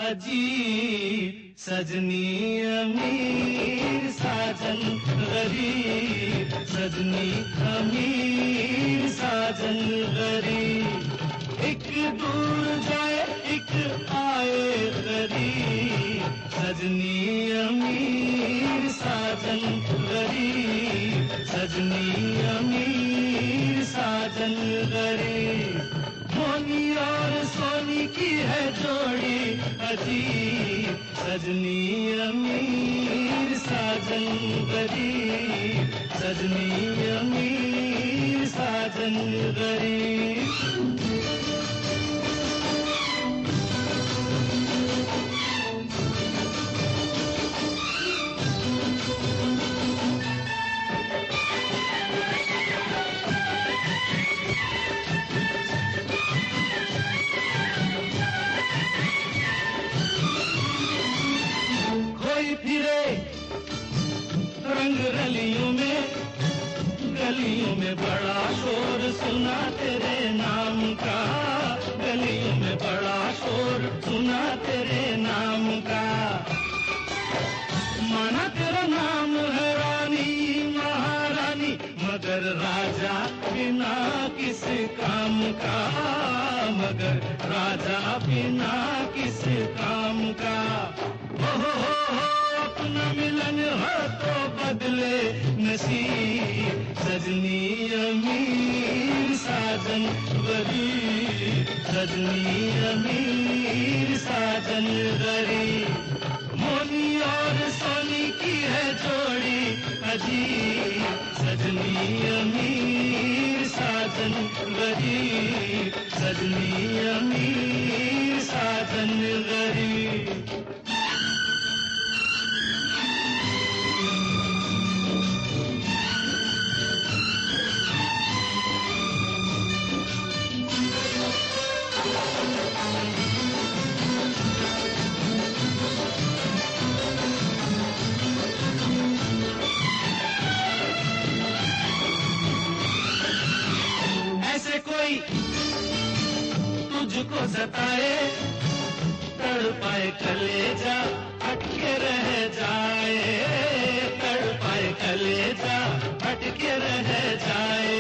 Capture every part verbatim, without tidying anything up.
अजीब, सजनी अमीर साजन गरीब, सजनी अमीर साजन गरीब। एक दूर जाए एक आए गरीब, सजनी अमीर साजन गरीब, सजनी अमीर साजन गरीब। मोनी और सोनी की है जोड़ी अजीब, सजनी अमीर साजन गरीब, सजनी अमीर साजन गरीब। फिरे रंग रलियों में, गलियों में बड़ा शोर सुना तेरे नाम का, गलियों में बड़ा शोर सुना तेरे नाम का। माना तेरा नाम है रानी महारानी, मगर राजा बिना किस काम का, मगर राजा बिना किस काम का। हो हो हो अपना मिलन हो तो बदले नसीब, सजनी अमीर साजन गरीब, सजनी अमीर साजन गरीब। मोनी और सोनी की है जोड़ी अजीब, सजनी अमीर साजन गरीब, सजनी अमीर साजन गरीब। ऐसे कोई तुझको सताए, तड़पाए कलेजा अटके रह जाए, तड़पाए कलेजा अटके रह जाए।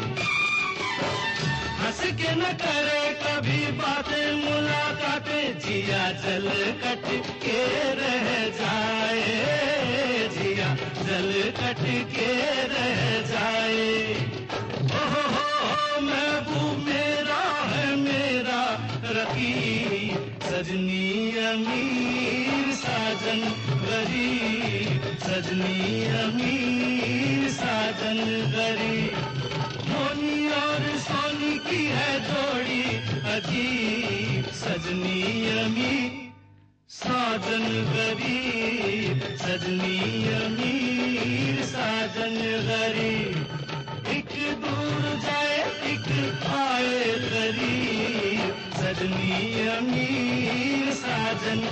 हंस के न करे कभी बातें मुलाकातें, जिया जल कट के रह जाए, जिया जल कट के रह जाए। ओ हो हो महबूब मेरा है मेरा रकीब, सजनी अमीर साजन गरीब, सजनी अमीर साजन गरीब। मोनी और सोनी की है जोड़ी अजीब, सजनी अमीर साजन गरीब, सजनी अमीर साजन गरीब। एक दूर जाए एक आए गरीब, सजनी अमीर साजन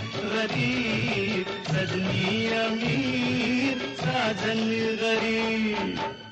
गरीब, सजनी अमीर साजन गरीब।